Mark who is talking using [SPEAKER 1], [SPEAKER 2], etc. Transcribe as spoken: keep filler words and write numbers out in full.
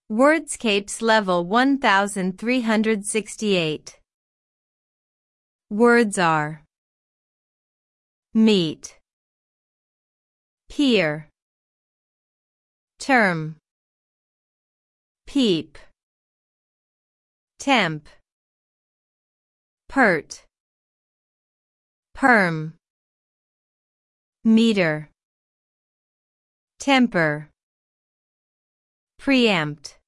[SPEAKER 1] Wordscapes level one thousand three hundred sixty-eight. Words are meet, peer, term, peep, temp, pert, perm, meter, temper, preempt.